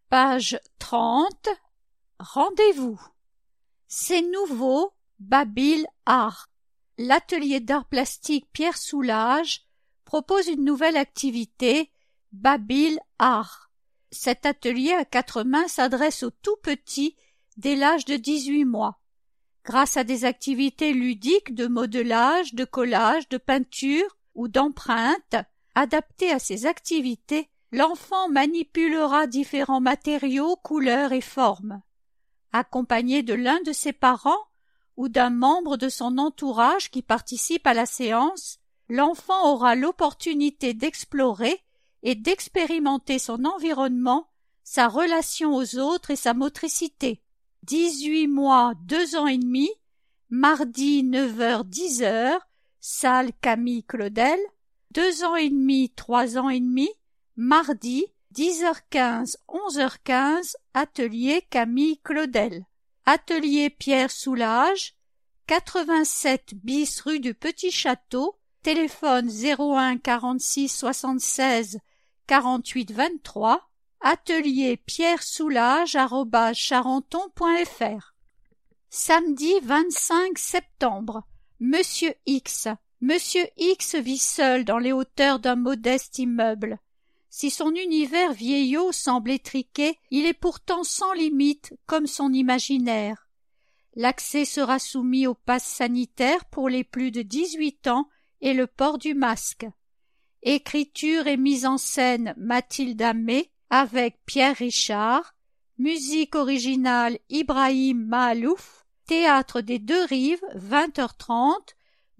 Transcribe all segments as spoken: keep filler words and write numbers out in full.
Page trente. Rendez-vous. C'est nouveau, Babil Art. L'atelier d'art plastique Pierre Soulages propose une nouvelle activité, Babil Art. Cet atelier à quatre mains s'adresse aux tout petits dès l'âge de dix-huit mois. Grâce à des activités ludiques de modelage, de collage, de peinture ou d'empreinte, adaptées à ces activités, l'enfant manipulera différents matériaux, couleurs et formes. Accompagné de l'un de ses parents ou d'un membre de son entourage qui participe à la séance, l'enfant aura l'opportunité d'explorer et d'expérimenter son environnement, sa relation aux autres et sa motricité. dix-huit mois, deux ans et demi, mardi neuf heures dix heures, salle Camille Claudel, deux ans et demi, trois ans et demi, mardi dix heures quinze, onze heures quinze, atelier Camille Claudel. Atelier Pierre Soulages, quatre-vingt-sept bis rue du Petit Château, téléphone zéro un quarante-six soixante-seize quarante-huit vingt-trois, atelier Pierre Soulages arobase charenton point f r. Samedi vingt-cinq septembre, Monsieur X. Monsieur X vit seul dans les hauteurs d'un modeste immeuble. Si son univers vieillot semble étriqué, il est pourtant sans limite comme son imaginaire. L'accès sera soumis au pass sanitaire pour les plus de dix-huit ans et le port du masque. Écriture et mise en scène Mathilde Amé avec Pierre Richard. Musique originale Ibrahim Mahalouf. Théâtre des Deux Rives, vingt heures trente,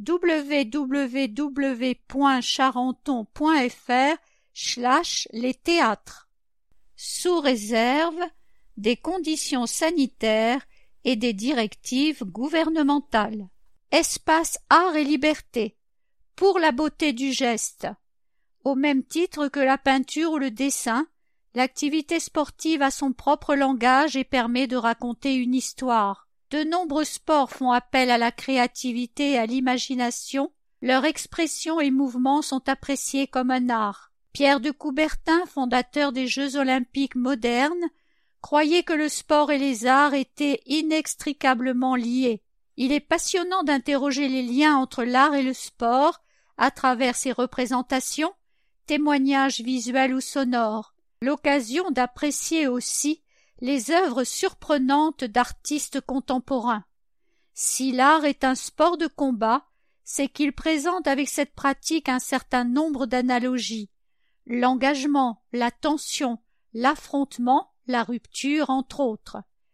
w w w point charenton point f r slash les théâtres. Sous réserve des conditions sanitaires et des directives gouvernementales. Espace art et liberté. Pour la beauté du geste. Au même titre que la peinture ou le dessin, l'activité sportive a son propre langage et permet de raconter une histoire. De nombreux sports font appel à la créativité et à l'imagination. Leur expression et mouvements sont appréciés comme un art. Pierre de Coubertin, fondateur des Jeux olympiques modernes, croyait que le sport et les arts étaient inextricablement liés. Il est passionnant d'interroger les liens entre l'art et le sport à travers ses représentations, témoignages visuels ou sonores, l'occasion d'apprécier aussi les œuvres surprenantes d'artistes contemporains. Si l'art est un sport de combat, c'est qu'il présente avec cette pratique un certain nombre d'analogies. L'engagement, la tension, l'affrontement, la rupture, entre autres.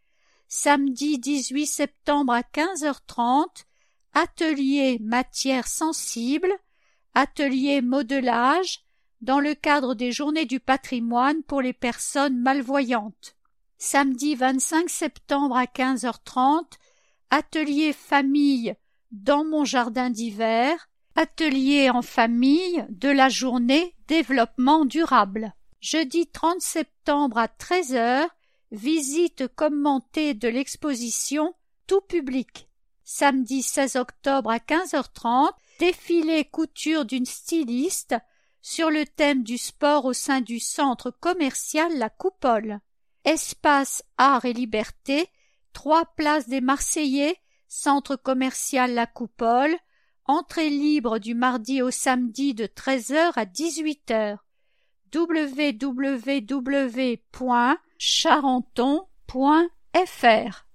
Samedi dix-huit septembre à quinze heures trente, atelier matières sensibles, atelier modelage, dans le cadre des Journées du patrimoine pour les personnes malvoyantes. Samedi vingt-cinq septembre à quinze heures trente, atelier famille dans mon jardin d'hiver, atelier en famille de la journée développement durable. Jeudi trente septembre à treize heures, visite commentée de l'exposition tout public. Samedi seize octobre à quinze heures trente, défilé couture d'une styliste sur le thème du sport au sein du centre commercial La Coupole. Espace art et liberté, trois places des Marseillais, centre commercial La Coupole, entrée libre du mardi au samedi de treize heures à dix-huit heures. w w w point charenton point f r